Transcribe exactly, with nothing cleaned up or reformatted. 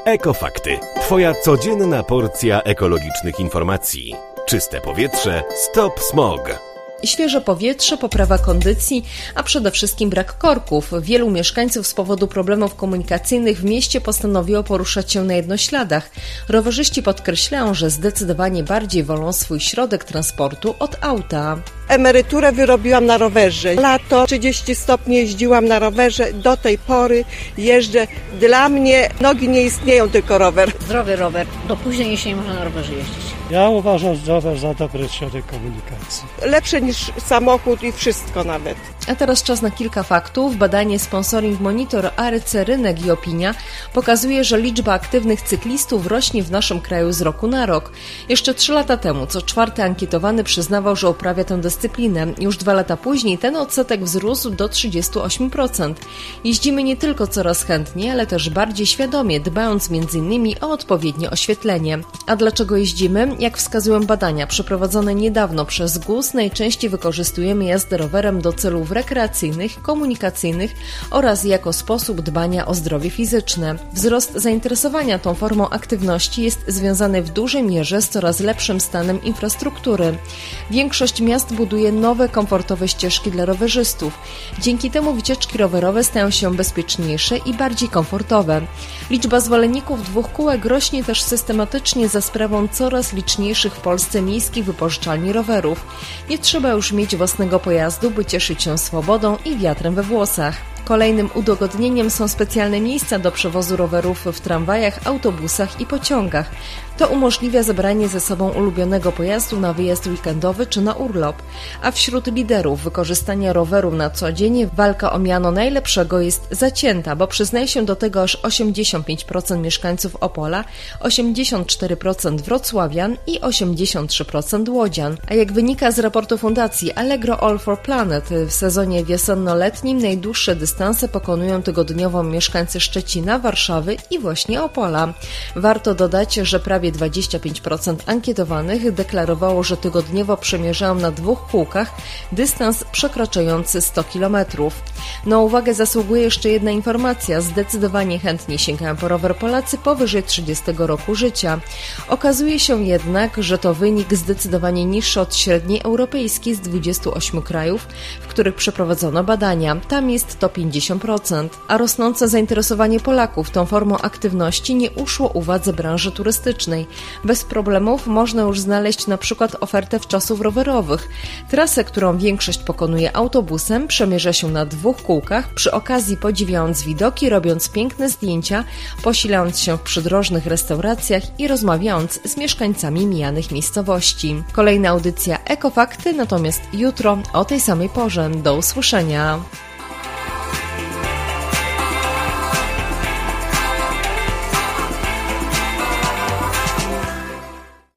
Ekofakty. Twoja codzienna porcja ekologicznych informacji. Czyste powietrze, stop smog. Świeże powietrze, poprawa kondycji, a przede wszystkim brak korków. Wielu mieszkańców z powodu problemów komunikacyjnych w mieście postanowiło poruszać się na jednośladach. Rowerzyści podkreślają, że zdecydowanie bardziej wolą swój środek transportu od auta. Emeryturę wyrobiłam na rowerze. Lato, trzydzieści stopni jeździłam na rowerze. Do tej pory jeżdżę. Dla mnie nogi nie istnieją, tylko rower. Zdrowy rower. Do późnej jesieni można na rowerze jeździć. Ja uważam rower za dobry środek komunikacji. Lepsze niż samochód i wszystko nawet. A teraz czas na kilka faktów. Badanie Sponsoring Monitor A R C Rynek i Opinia pokazuje, że liczba aktywnych cyklistów rośnie w naszym kraju z roku na rok. Jeszcze trzy lata temu co czwarty ankietowany przyznawał, że uprawia tę dyscyplinę. Już dwa lata później ten odsetek wzrósł do trzydzieści osiem procent. Jeździmy nie tylko coraz chętniej, ale też bardziej świadomie, dbając między innymi o odpowiednie oświetlenie. A dlaczego jeździmy? Jak wskazują badania przeprowadzone niedawno przez G U S, najczęściej wykorzystujemy jazdę rowerem do celów rekreacyjnych, komunikacyjnych oraz jako sposób dbania o zdrowie fizyczne. Wzrost zainteresowania tą formą aktywności jest związany w dużej mierze z coraz lepszym stanem infrastruktury. Większość miast buduje nowe, komfortowe ścieżki dla rowerzystów. Dzięki temu wycieczki rowerowe stają się bezpieczniejsze i bardziej komfortowe. Liczba zwolenników dwóch kółek rośnie też systematycznie za sprawą coraz liczniejszych w Polsce miejskich wypożyczalni rowerów. Nie trzeba już mieć własnego pojazdu, by cieszyć się swobodą i wiatrem we włosach. Kolejnym udogodnieniem są specjalne miejsca do przewozu rowerów w tramwajach, autobusach i pociągach. To umożliwia zabranie ze sobą ulubionego pojazdu na wyjazd weekendowy czy na urlop. A wśród liderów wykorzystania roweru na co dzień walka o miano najlepszego jest zacięta, bo przyznaje się do tego aż osiemdziesiąt pięć procent mieszkańców Opola, osiemdziesiąt cztery procent wrocławian i osiemdziesiąt trzy procent łodzian. A jak wynika z raportu fundacji Allegro All for Planet, w sezonie wiosenno-letnim najdłuższe dystanse pokonują tygodniowo mieszkańcy Szczecina, Warszawy i właśnie Opola. Warto dodać, że prawie dwadzieścia pięć procent ankietowanych deklarowało, że tygodniowo przemierzają na dwóch kółkach dystans przekraczający sto kilometrów. Na uwagę zasługuje jeszcze jedna informacja. Zdecydowanie chętnie sięgają po rower Polacy powyżej trzydziestego roku życia. Okazuje się jednak, że to wynik zdecydowanie niższy od średniej europejskiej z dwudziestu ośmiu krajów, w których przeprowadzono badania. Tam jest to pięćdziesiąt procent. A rosnące zainteresowanie Polaków tą formą aktywności nie uszło uwadze branży turystycznej. Bez problemów można już znaleźć na przykład ofertę wczasów rowerowych. Trasę, którą większość pokonuje autobusem, przemierza się na dwóch kółkach, przy okazji podziwiając widoki, robiąc piękne zdjęcia, posilając się w przydrożnych restauracjach i rozmawiając z mieszkańcami mijanych miejscowości. Kolejna audycja Ekofakty natomiast jutro o tej samej porze. Do usłyszenia.